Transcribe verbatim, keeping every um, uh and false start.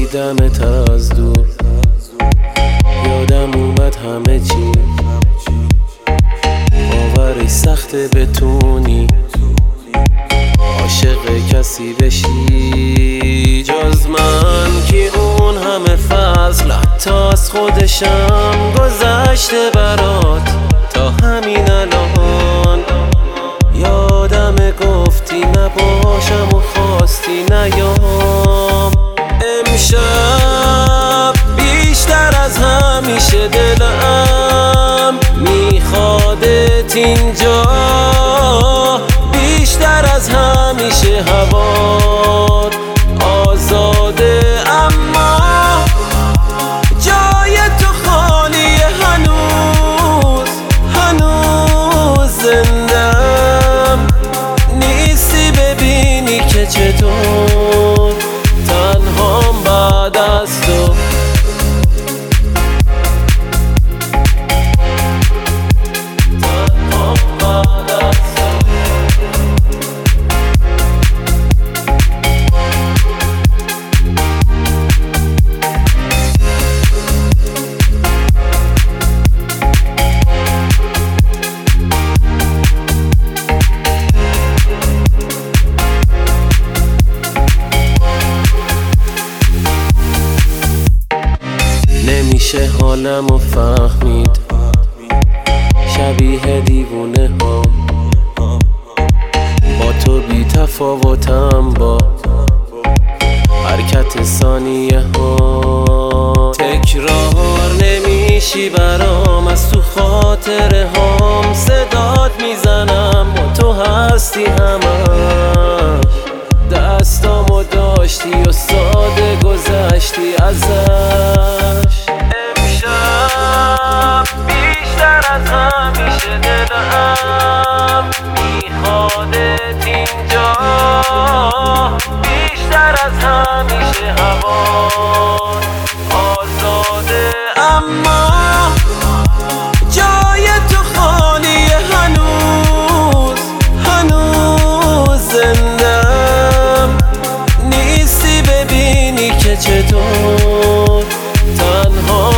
دیدمت از دور، یادم اومد همه چی. باورش سخته بتونی عاشق کسی بشی جز من، که اون همه فضل حتی از خودشم گذشته برات. تا همین الان یادم گفتی نباشم و خواستی نیام. امشب بیشتر از همیشه دلم میخوادت اینجا، بیشتر از همیشه هوات آزاده، اما جای تو خالیه. هنوز هنوز زندم نیستی ببینی که چطور تنهام بعد از تو. نمیشه حالمو فهمید، شبیه دیوونه ها با تو بی تفاوتم، با حرکت ثانیه ها. تکرار نمیشی برام، از تو خاطره هام صدات میزنم، با تو هستی همش. دستامو داشتی و ساده گذشتی ازش. امشب بیشتر از همیشه دلم میخوادت اینجا، بیشتر از همیشه هوات آزاده، اما جای تو خالیه. هنوز هنوز زندم نیستی ببینی که چطور تنها